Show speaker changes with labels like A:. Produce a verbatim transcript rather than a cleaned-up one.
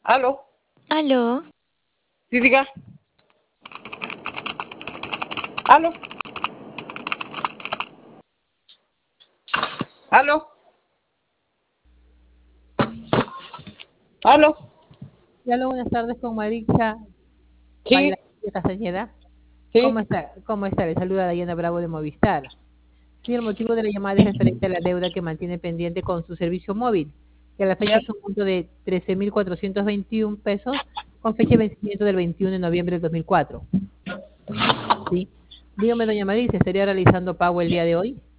A: ¿Aló?
B: Aló,
A: Sí, diga. ¿Aló? ¿Aló? ¿Aló?
C: Y hola, buenas tardes con Marixa Baila
A: Sí,
C: Castañeda.
A: sí.
C: ¿Cómo está? ¿Cómo está? Le saluda Dayana Bravo de Movistar. Sí, el motivo de la llamada es referente a la deuda que mantiene pendiente con su servicio móvil, que a la fecha
A: Ya.
C: es un monto de trece mil cuatrocientos veintiún pesos, con fecha de vencimiento del veintiuno de noviembre del dos mil cuatro. ¿Sí? Dígame, doña Marixa, ¿estaría realizando pago el día de hoy?